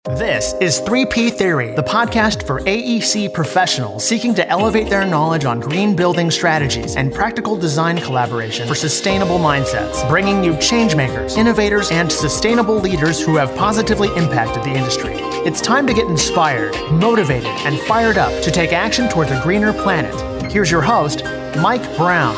This is 3P Theory, the podcast for AEC professionals seeking to elevate their knowledge on green building strategies and practical design collaboration for sustainable mindsets, bringing you changemakers, innovators, and sustainable leaders who have positively impacted the industry. It's time to get inspired, motivated, and fired up to take action towards a greener planet. Here's your host, Mike Brown.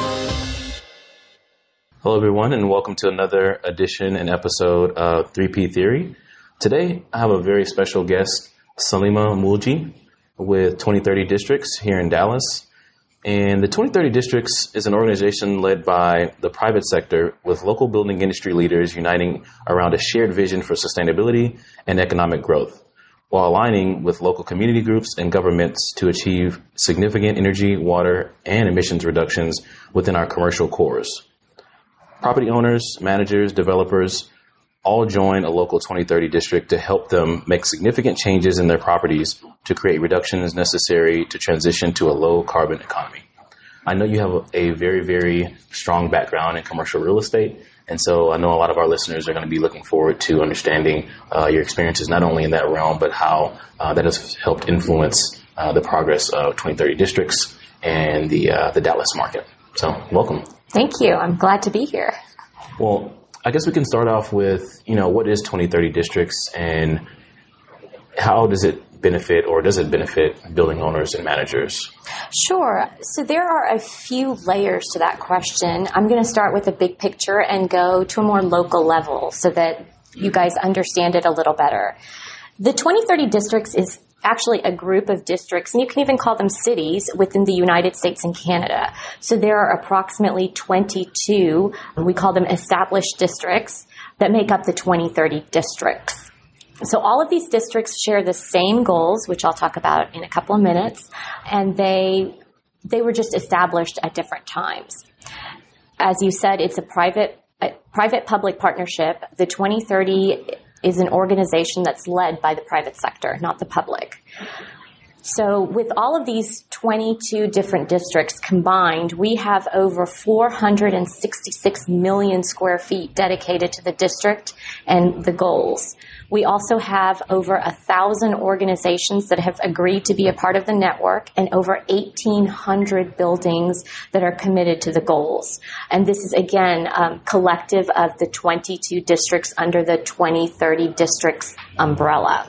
Hello, everyone, and welcome to another edition and episode of 3P Theory. Today, I have a very special guest, Salima Mulji, with 2030 Districts here in Dallas. And the 2030 Districts is an organization led by the private sector with local building industry leaders uniting around a shared vision for sustainability and economic growth, while aligning with local community groups and governments to achieve significant energy, water, and emissions reductions within our commercial cores. Property owners, managers, developers all join a local 2030 district to help them make significant changes in their properties to create reductions necessary to transition to a low carbon economy. I know you have a very, very strong background in commercial real estate, and so I know a lot of our listeners are going to be looking forward to understanding your experiences not only in that realm, but how that has helped influence the progress of 2030 districts and the Dallas market. So welcome. Thank you. I'm glad to be here. Well, I guess we can start off with, what is 2030 Districts and how does it benefit or does it benefit building owners and managers? Sure. So there are a few layers to that question. I'm going to start with a big picture and go to a more local level so that you guys understand it a little better. The 2030 Districts is actually a group of districts, and you can even call them cities within the United States and Canada. So there are approximately 22, we call them established districts, that make up the 2030 districts. So all of these districts share the same goals, which I'll talk about in a couple of minutes, and they were just established at different times. As you said, it's a private-public partnership. The 2030 is an organization that's led by the private sector, not the public. So with all of these 22 different districts combined, we have over 466 million square feet dedicated to the district and the goals. We also have over 1,000 organizations that have agreed to be a part of the network and over 1,800 buildings that are committed to the goals. And this is, again, collective of the 22 districts under the 2030 Districts umbrella.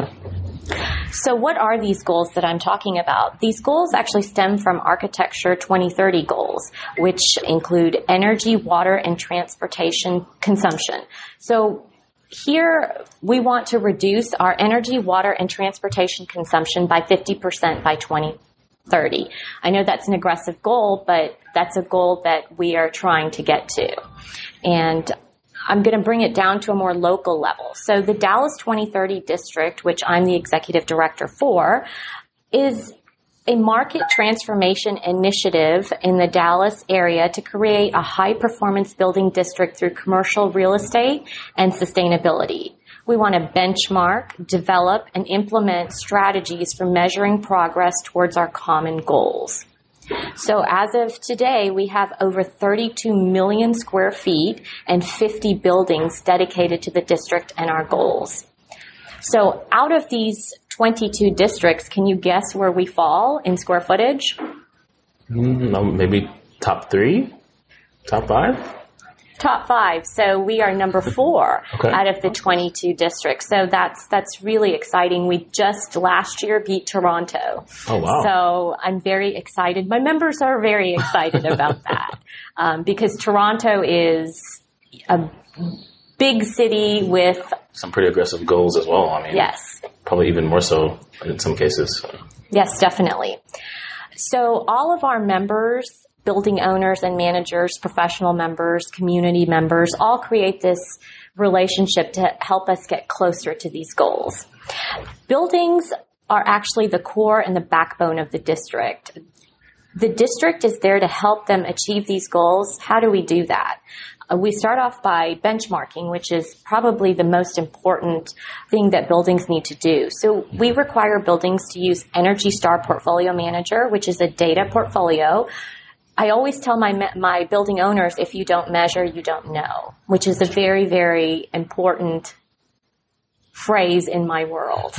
So what are these goals that I'm talking about? These goals actually stem from Architecture 2030 goals, which include energy, water, and transportation consumption. So here, we want to reduce our energy, water, and transportation consumption by 50% by 2030. I know that's an aggressive goal, but that's a goal that we are trying to get to. And I'm going to bring it down to a more local level. So the Dallas 2030 District, which I'm the executive director for, is a market transformation initiative in the Dallas area to create a high-performance building district through commercial real estate and sustainability. We want to benchmark, develop, and implement strategies for measuring progress towards our common goals. So as of today, we have over 32 million square feet and 50 buildings dedicated to the district and our goals. So out of these 22 districts, can you guess where we fall in square footage? Maybe top 3? Top 5? Top 5. So we are number 4 out of the 22 districts. So that's really exciting. We just last year beat Toronto. Oh, wow. So I'm very excited. My members are very excited about that because Toronto is a big city with some pretty aggressive goals as well. I mean, yes, probably even more so in some cases. Yes, definitely. So all of our members, building owners and managers, professional members, community members, all create this relationship to help us get closer to these goals. Buildings are actually the core and the backbone of the district. The district is there to help them achieve these goals. How do we do that? We start off by benchmarking, which is probably the most important thing that buildings need to do. So we require buildings to use Energy Star Portfolio Manager, which is a data portfolio. I always tell my building owners, if you don't measure, you don't know, which is a very, very important phrase in my world.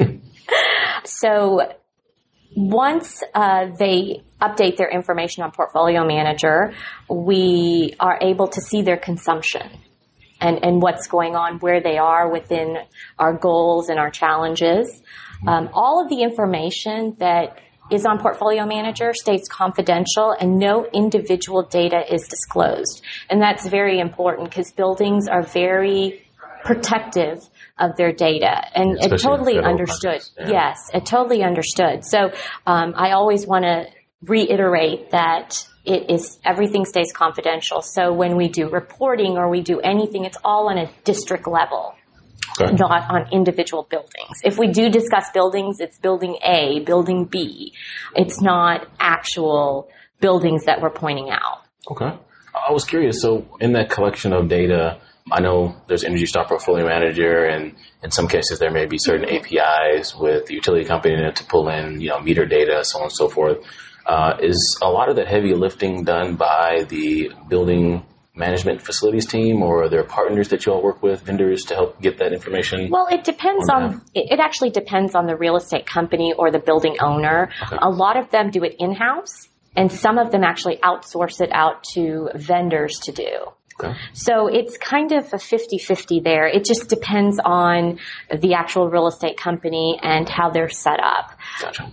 So once they update their information on Portfolio Manager, we are able to see their consumption and what's going on, where they are within our goals and our challenges. All of the information that is on Portfolio Manager stays confidential and no individual data is disclosed. And that's very important because buildings are very protective of their data, and it totally understood. Yeah. Yes, it totally understood. So I always want to reiterate that everything stays confidential. So when we do reporting or we do anything, it's all on a district level. Okay. Not on individual buildings. If we do discuss buildings, it's building A, building B. It's not actual buildings that we're pointing out. Okay. I was curious. So in that collection of data, I know there's Energy Star Portfolio Manager, and in some cases there may be certain APIs with the utility company to pull in, meter data, so on and so forth. Is a lot of that heavy lifting done by the building management facilities team, or are there partners that you all work with, vendors, to help get that information? Well, it depends it actually depends on the real estate company or the building owner. Okay. A lot of them do it in-house, and some of them actually outsource it out to vendors to do. Okay. So it's kind of a 50-50 there. It just depends on the actual real estate company and how they're set up. Gotcha.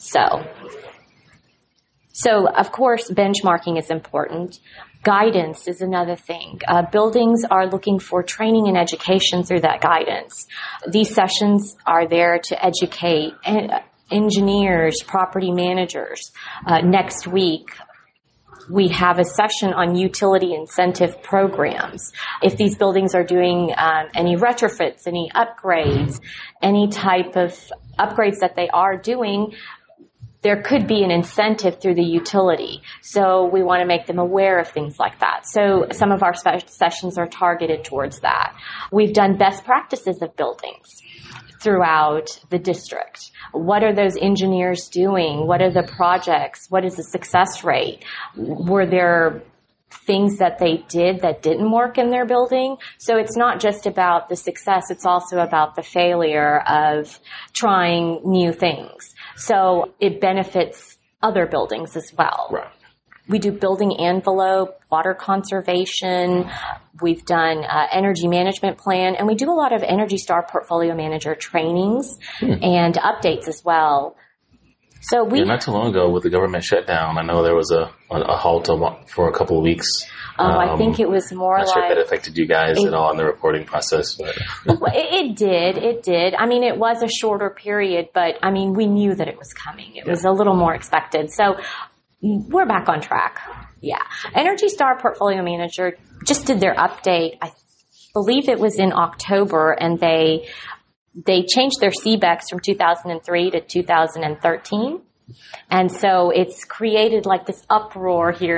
So of course, benchmarking is important. Guidance is another thing. Buildings are looking for training and education through that guidance. These sessions are there to educate engineers, property managers. Next week, we have a session on utility incentive programs. If these buildings are doing any retrofits, any upgrades, any type of upgrades that they are doing, there could be an incentive through the utility. So we want to make them aware of things like that. So some of our sessions are targeted towards that. We've done best practices of buildings throughout the district. What are those engineers doing? What are the projects? What is the success rate? Were there things that they did that didn't work in their building? So it's not just about the success, it's also about the failure of trying new things. So it benefits other buildings as well. Right. We do building envelope, water conservation. We've done energy management plan, and we do a lot of Energy Star Portfolio Manager trainings and updates as well. So not too long ago with the government shutdown, I know there was a halt for a couple of weeks. I think it was more not sure if that affected you guys at all in the reporting process. But. It did. I mean, it was a shorter period, but I mean, we knew that it was coming. It was a little more expected. So we're back on track. Yeah. Energy Star Portfolio Manager just did their update. I believe it was in October, and they changed their CBEX from 2003 to 2013. And so it's created like this uproar here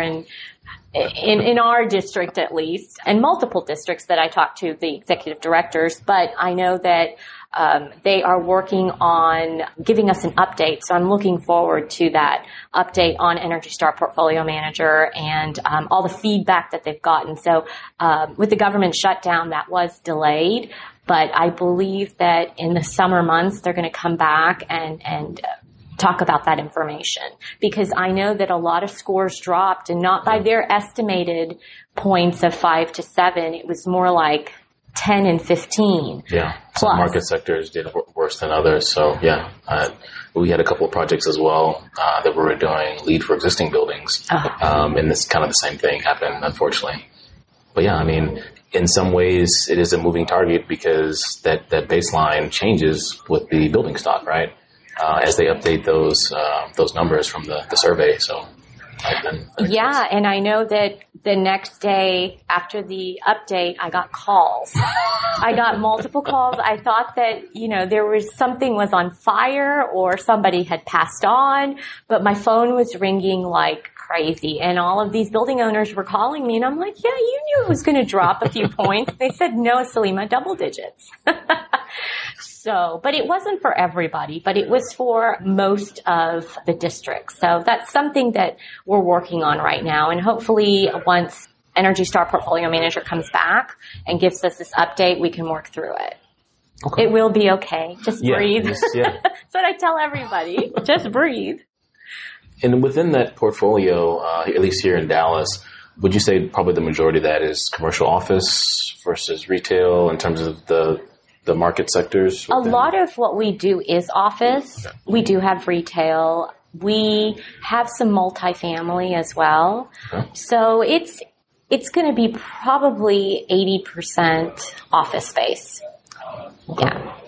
in our district, at least, and multiple districts that I talked to the executive directors. But I know that they are working on giving us an update. So I'm looking forward to that update on Energy Star Portfolio Manager and all the feedback that they've gotten. So with the government shutdown, that was delayed. But I believe that in the summer months, they're going to come back and talk about that information, because I know that a lot of scores dropped, and not by their estimated points of 5 to 7. It was more like 10 and 15. Yeah. Some market sectors did worse than others. So yeah, we had a couple of projects as well that we were doing, LEED for existing buildings. And this kind of the same thing happened, unfortunately. But yeah, I mean, in some ways it is a moving target, because that baseline changes with the building stock, right? As they update those numbers from the survey. So yeah, and I know that the next day after the update, I got calls. I got multiple calls. I thought that, there was something was on fire or somebody had passed on, but my phone was ringing like crazy, and all of these building owners were calling me, and I'm like, yeah, you knew it was going to drop a few points. They said, no, Salima, double digits. So, but it wasn't for everybody, but it was for most of the districts. So that's something that we're working on right now. And hopefully once Energy Star Portfolio Manager comes back and gives us this update, we can work through it. Okay. It will be okay. Just breathe. Yeah. That's what I tell everybody. Just breathe. And within that portfolio, at least here in Dallas, would you say probably the majority of that is commercial office versus retail in terms of the market sectors? A lot of what we do is office. Okay. We do have retail. We have some multifamily as well. Okay. So it's going to be probably 80% office space. Okay.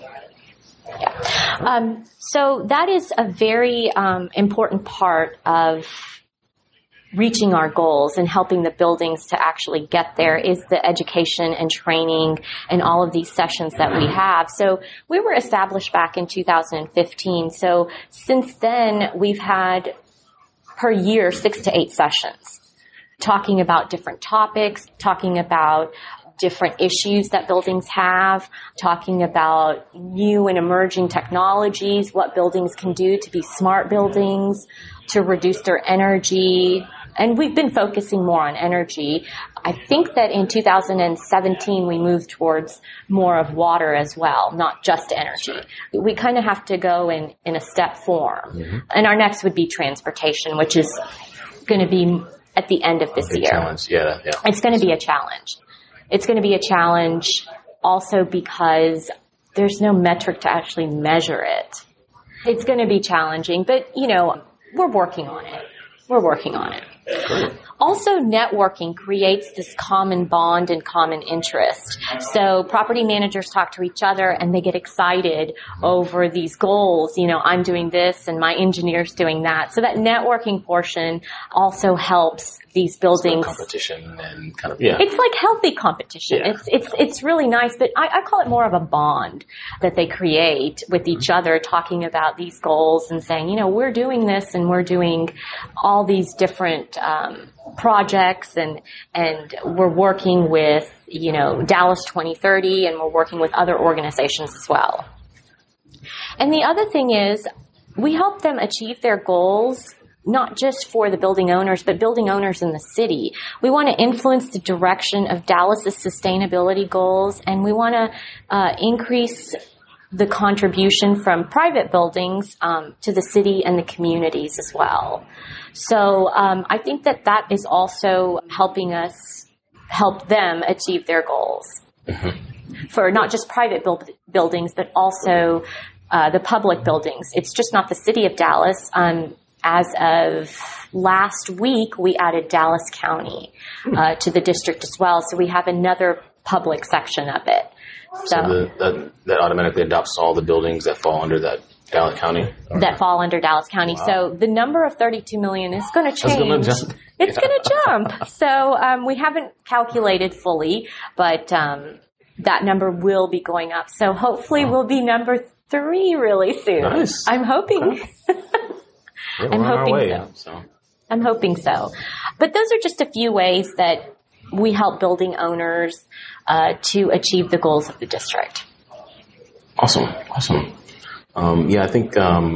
Yeah. So that is a very important part of reaching our goals and helping the buildings to actually get there is the education and training and all of these sessions that we have. So we were established back in 2015. So since then, we've had per year 6 to 8 sessions talking about different topics, talking about different issues that buildings have, talking about new and emerging technologies, what buildings can do to be smart buildings, to reduce their energy. And we've been focusing more on energy. I think that in 2017, we moved towards more of water as well, not just energy. We kind of have to go in a step form. Mm-hmm. And our next would be transportation, which is going to be at the end of this year. Challenge. Yeah. It's going to be a challenge. It's going to be a challenge also because there's no metric to actually measure it. It's going to be challenging, but, we're working on it. Also, networking creates this common bond and common interest. So property managers talk to each other and they get excited over these goals. I'm doing this and my engineer's doing that. So that networking portion also helps these buildings. It's like competition and kind of, It's like healthy competition. Yeah. It's really nice, but I call it more of a bond that they create with each other, talking about these goals and saying, we're doing this and we're doing all these different projects and we're working with, Dallas 2030 and we're working with other organizations as well. And the other thing is we help them achieve their goals, not just for the building owners, but building owners in the city. We want to influence the direction of Dallas's sustainability goals, and we want to increase the contribution from private buildings to the city and the communities as well. So I think that is also helping us help them achieve their goals for not just private buildings, but also the public buildings. It's just not the city of Dallas. As of last week, we added Dallas County to the district as well. So we have another public section of it. So that automatically adopts all the buildings that fall under that Dallas County? That fall under Dallas County. Wow. So the number of 32 million is going to change. It's going to jump. So we haven't calculated fully, but that number will be going up. So hopefully we'll be number 3 really soon. Nice. I'm hoping. Okay. I'm hoping so. I'm hoping so. But those are just a few ways that we help building owners to achieve the goals of the district. Awesome. I think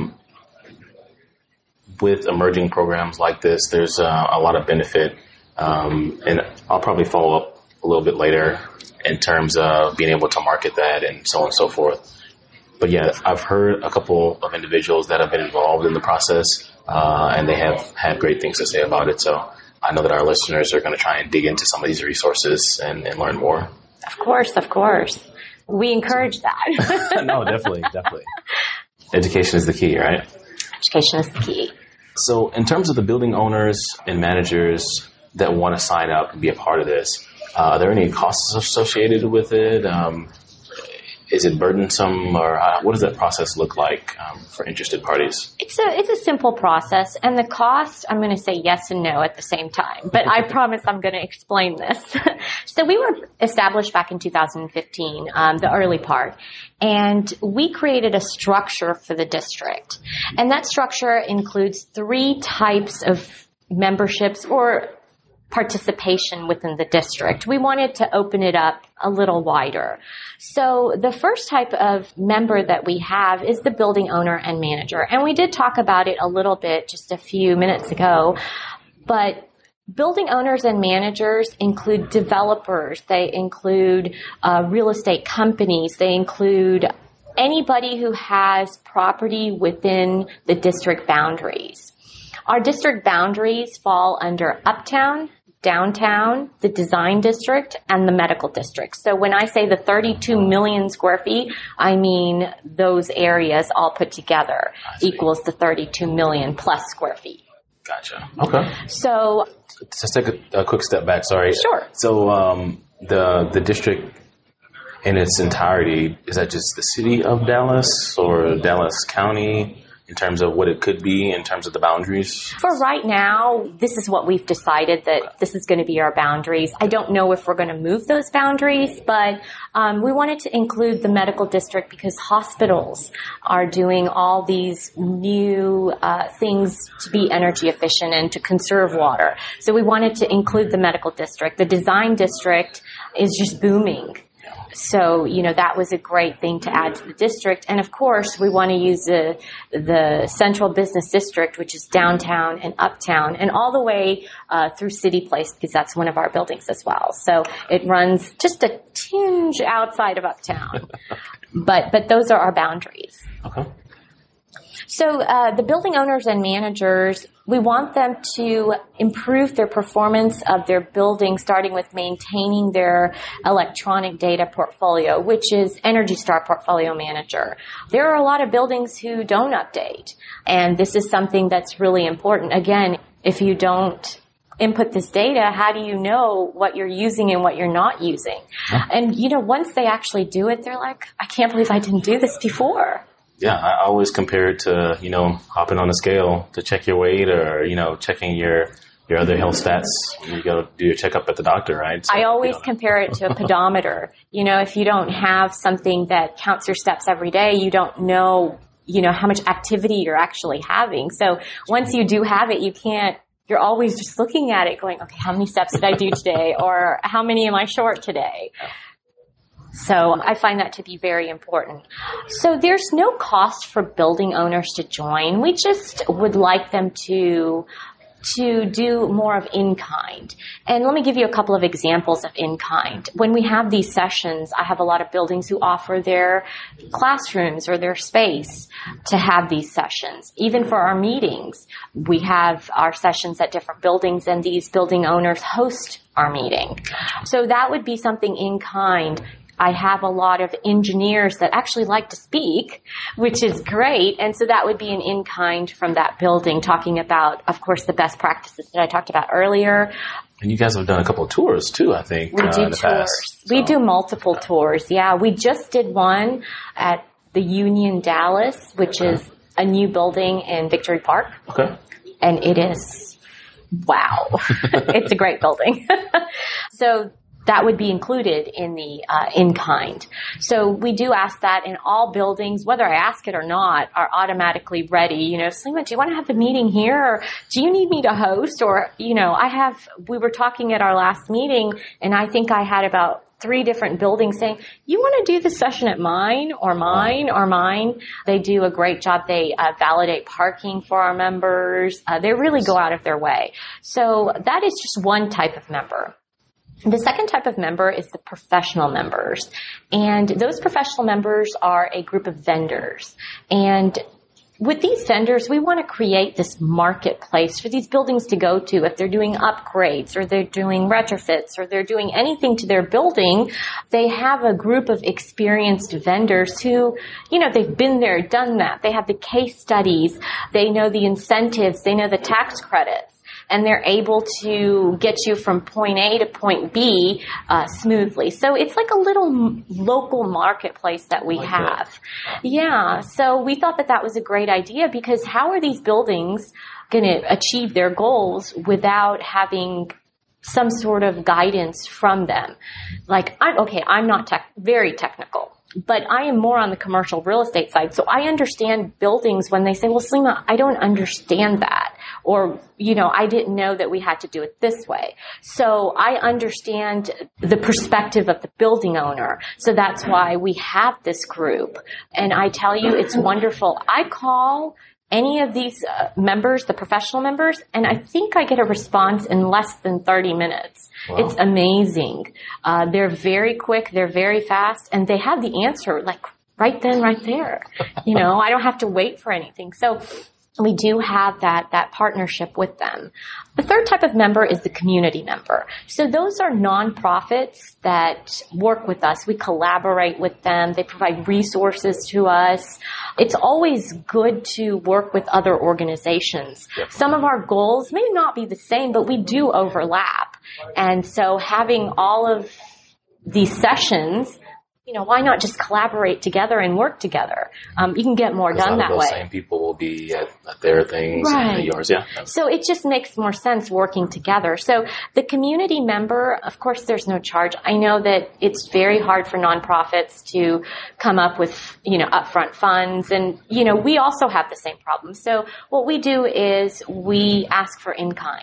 with emerging programs like this, there's a lot of benefit. And I'll probably follow up a little bit later in terms of being able to market that and so on and so forth. But yeah, I've heard a couple of individuals that have been involved in the process, and they have had great things to say about it. So I know that our listeners are going to try and dig into some of these resources and learn more. Of course. We encourage that. No, definitely. Education is the key, right? Education is the key. So in terms of the building owners and managers that want to sign up and be a part of this, are there any costs associated with it? Is it burdensome, or what does that process look like for interested parties? It's a simple process, and the cost, I'm going to say yes and no at the same time, but I promise I'm going to explain this. So we were established back in 2015, the early part, and we created a structure for the district. And that structure includes 3 types of memberships or participation within the district. We wanted to open it up a little wider. So the first type of member that we have is the building owner and manager. And we did talk about it a little bit just a few minutes ago, but Building owners and managers include developers. They include real estate companies. They include anybody who has property within the district boundaries. Our district boundaries fall under Uptown, Downtown, the Design District, and the Medical District. So when I say the 32 million square feet, I mean those areas all put together equals the 32 million plus square feet. Gotcha. Okay. So just take a quick step back. Sorry. Sure. So the district in its entirety, is that just the city of Dallas or Dallas County in terms of what it could be in terms of the boundaries? For right now, this is what we've decided, that this is going to be our boundaries. I don't know if we're going to move those boundaries, but we wanted to include the medical district because hospitals are doing all these new things to be energy efficient and to conserve water. So we wanted to include the medical district. The design district is just booming. So, that was a great thing to add to the district. And of course, we want to use the central business district, which is downtown and uptown and all the way through City Place, because that's one of our buildings as well. So it runs just a tinge outside of uptown. But those are our boundaries. Okay. So the building owners and managers, we want them to improve their performance of their building, starting with maintaining their electronic data portfolio, which is Energy Star Portfolio Manager. There are a lot of buildings who don't update, and this is something that's really important. Again, if you don't input this data, how do you know what you're using and what you're not using? And, once they actually do it, they're like, I can't believe I didn't do this before. Yeah, I always compare it to, hopping on a scale to check your weight or, checking your other health stats. You go do your checkup at the doctor, right? So, I always compare it to a pedometer. If you don't have something that counts your steps every day, you don't know, how much activity you're actually having. So once you do have it, you're always just looking at it going, okay, how many steps did I do today? Or how many am I short today? So I find that to be very important. So there's no cost for building owners to join. We just would like them to do more of in-kind. And let me give you a couple of examples of in-kind. When we have these sessions, I have a lot of buildings who offer their classrooms or their space to have these sessions. Even for our meetings, we have our sessions at different buildings, and these building owners host our meeting. So that would be something in-kind. I have a lot of engineers that actually like to speak, which is great. And so that would be an in-kind from that building, talking about, of course, the best practices that I talked about earlier. And you guys have done a couple of tours too, I think. We do in the tours. past, so. We do multiple tours. Yeah, we just did one at the Union Dallas, which is a new building in Victory Park. Okay. And it is, wow. It's a great building. So that would be included in the in-kind. So we do ask that in all buildings, whether I ask it or not, are automatically ready. Salima, do you want to have a meeting here? Or do you need me to host? Or, we were talking at our last meeting, and I think I had about 3 different buildings saying, you want to do the session at mine or mine or mine? They do a great job. They validate parking for our members. They really go out of their way. So that is just one type of member. The second type of member is the professional members. And those professional members are a group of vendors. And with these vendors, we want to create this marketplace for these buildings to go to. If they're doing upgrades or they're doing retrofits or they're doing anything to their building, they have a group of experienced vendors who, they've been there, done that. They have the case studies. They know the incentives. They know the tax credits. And they're able to get you from point A to point B smoothly. So it's like a little local marketplace that we have. Yeah, so we thought that was a great idea, because how are these buildings going to achieve their goals without having some sort of guidance from them? Like, I'm not very technical, but I am more on the commercial real estate side. So I understand buildings when they say, well, Salima, I don't understand that. Or, I didn't know that we had to do it this way. So I understand the perspective of the building owner. So that's why we have this group. And I tell you, it's wonderful. I call any of these members, the professional members, and I think I get a response in less than 30 minutes. Wow. It's amazing. They're very quick, they're very fast, and they have the answer like right then, right there. I don't have to wait for anything. So we do have that partnership with them. The third type of member is the community member. So those are nonprofits that work with us. We collaborate with them. They provide resources to us. It's always good to work with other organizations. Some of our goals may not be the same, but we do overlap. And so having all of these sessions, why not just collaborate together and work together? You can get more done that way. Same people will be at their things and yours, yeah. So it just makes more sense working together. So the community member, of course, there's no charge. I know that it's very hard for nonprofits to come up with, upfront funds. And, we also have the same problem. So what we do is we ask for in-kind.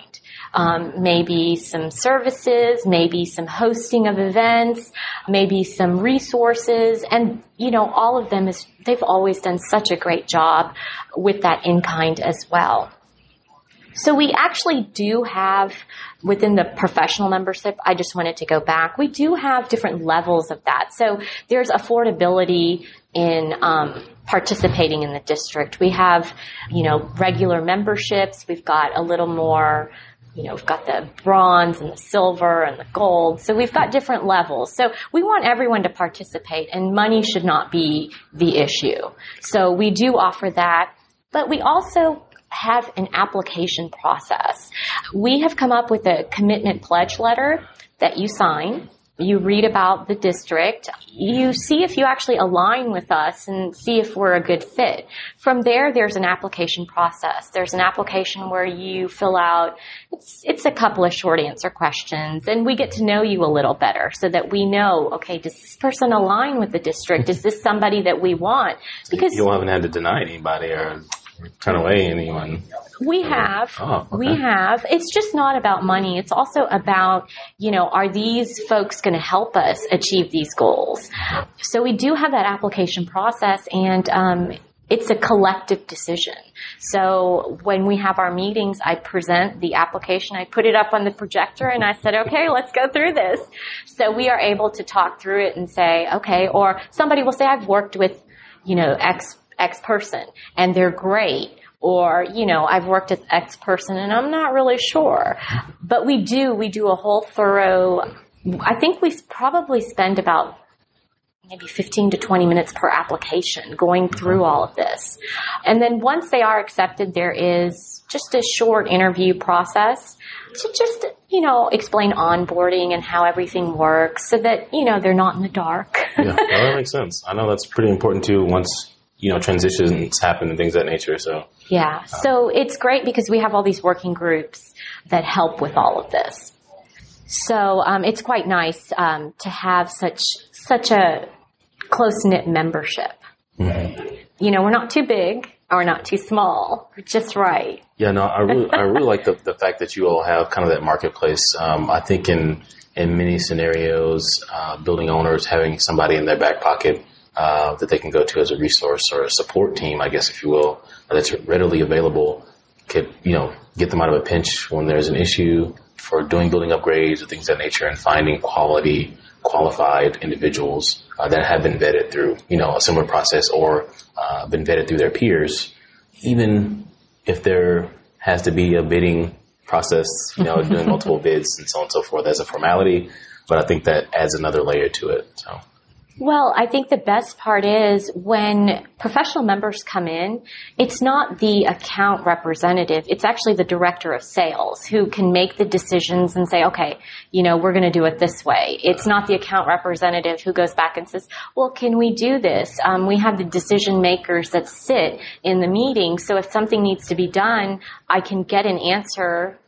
Maybe some services, maybe some hosting of events, maybe some resources, and all of them they've always done such a great job with that in-kind as well. So we actually do have, within the professional membership, I just wanted to go back, we do have different levels of that. So there's affordability in participating in the district. We have, regular memberships. We've got a little more, we've got the bronze and the silver and the gold. So we've got different levels. So we want everyone to participate, and money should not be the issue. So we do offer that, but we also have an application process. We have come up with a commitment pledge letter that you sign. You read about the district. You see if you actually align with us and see if we're a good fit. From there, there's an application process. There's an application where you fill out, it's a couple of short answer questions, and we get to know you a little better so that we know, okay, does this person align with the district? Is this somebody that we want? Because you haven't had to deny anybody or turn away anyone. We have. Oh, okay. We have. It's just not about money. It's also about, are these folks going to help us achieve these goals? So we do have that application process, and it's a collective decision. So when we have our meetings, I present the application. I put it up on the projector, and I said, okay, let's go through this. So we are able to talk through it and say, okay, or somebody will say, I've worked with, X person, and they're great. Or, I've worked with X person and I'm not really sure. But we do a whole thorough, I think we probably spend about maybe 15 to 20 minutes per application going through all of this. And then once they are accepted, there is just a short interview process to just, explain onboarding and how everything works so that, they're not in the dark. Yeah, that makes sense. I know that's pretty important too once transitions happen and things of that nature. So yeah, so it's great because we have all these working groups that help with all of this. So it's quite nice to have such a close-knit membership. Mm-hmm. We're not too big or not too small. We're just right. Yeah, no, I really like the fact that you all have kind of that marketplace. I think in many scenarios, building owners having somebody in their back pocket that they can go to as a resource or a support team, I guess, if you will, that's readily available, could, get them out of a pinch when there's an issue for doing building upgrades or things of that nature, and finding qualified individuals that have been vetted through, a similar process or been vetted through their peers, even if there has to be a bidding process, doing multiple bids and so on and so forth as a formality. But I think that adds another layer to it. So. Well, I think the best part is when professional members come in, it's not the account representative. It's actually the director of sales who can make the decisions and say, okay, we're going to do it this way. It's not the account representative who goes back and says, well, can we do this? We have the decision makers that sit in the meeting. So if something needs to be done, I can get an answer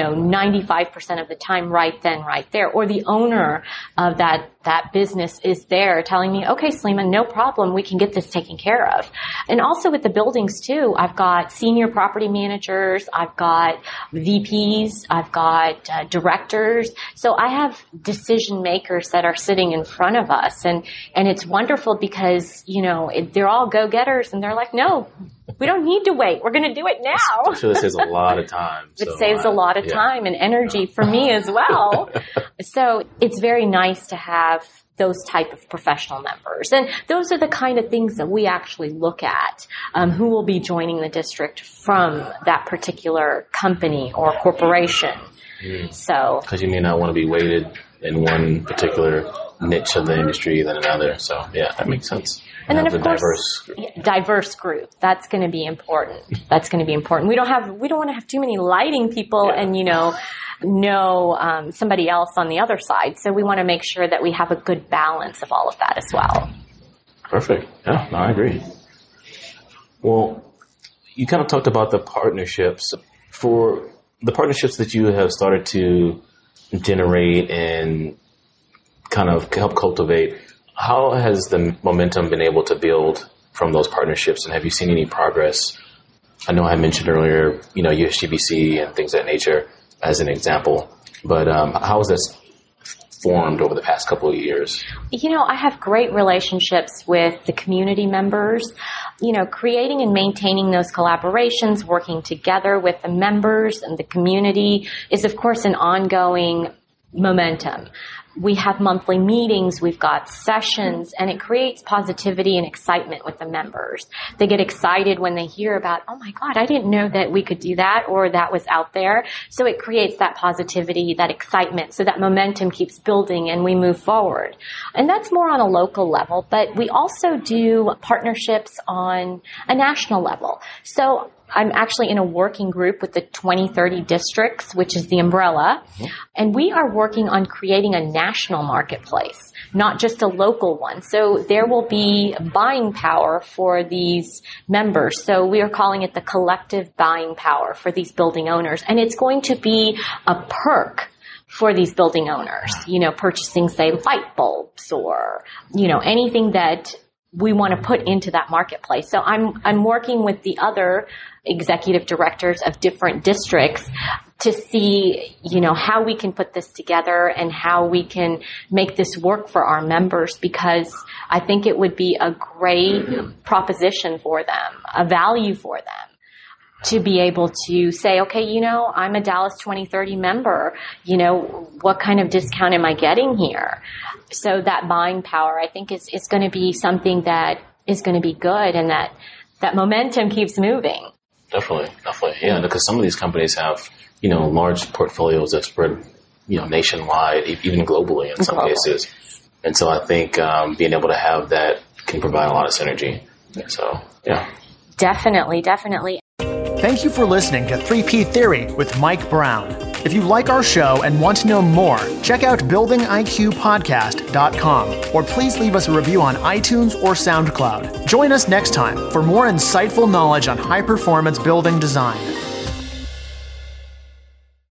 95% of the time right then, right there. Or the owner of that business is there telling me, okay, Salima, no problem. We can get this taken care of. And also with the buildings too, I've got senior property managers, I've got VPs, I've got directors. So I have decision makers that are sitting in front of us. And it's wonderful because, they're all go-getters and they're like, no, We don't need to wait. We're going to do it now. I'm sure this saves a lot of time. It saves a lot of time and energy for me as well. So it's very nice to have those type of professional members. And those are the kind of things that we actually look at, who will be joining the district from that particular company or corporation. So, because you may not want to be weighted in one particular niche of the industry than another. So yeah, that makes sense. And then, of course, diverse group. That's going to be important. That's going to be important. We don't want to have too many lighting people and, somebody else on the other side. So we want to make sure that we have a good balance of all of that as well. Perfect. Yeah, no, I agree. Well, you kind of talked about the partnerships. For the partnerships that you have started to generate and kind of help cultivate, how has the momentum been able to build from those partnerships, and have you seen any progress? I know I mentioned earlier, USGBC and things of that nature as an example, but how has this formed over the past couple of years? I have great relationships with the community members. Creating and maintaining those collaborations, working together with the members and the community is, of course, an ongoing momentum. We have monthly meetings, we've got sessions, and it creates positivity and excitement with the members. They get excited when they hear about, oh my God, I didn't know that we could do that or that was out there. So it creates that positivity, that excitement, so that momentum keeps building and we move forward. And that's more on a local level, but we also do partnerships on a national level. So I'm actually in a working group with the 2030 districts, which is the umbrella, and we are working on creating a national marketplace, not just a local one. So there will be buying power for these members. So we are calling it the collective buying power for these building owners, and it's going to be a perk for these building owners, purchasing, say, light bulbs or, anything that we want to put into that marketplace. So I'm working with the other executive directors of different districts to see, how we can put this together and how we can make this work for our members, because I think it would be a great proposition for them, a value for them, to be able to say, okay, I'm a Dallas 2030 member. What kind of discount am I getting here? So that buying power, I think, is going to be something that is going to be good, and that momentum keeps moving. Definitely. Yeah, because some of these companies have, large portfolios that spread, nationwide, even globally in some cases. And so I think being able to have that can provide a lot of synergy. So, yeah. Definitely. Thank you for listening to 3P Theory with Mike Brown. If you like our show and want to know more, check out buildingiqpodcast.com, or please leave us a review on iTunes or SoundCloud. Join us next time for more insightful knowledge on high-performance building design.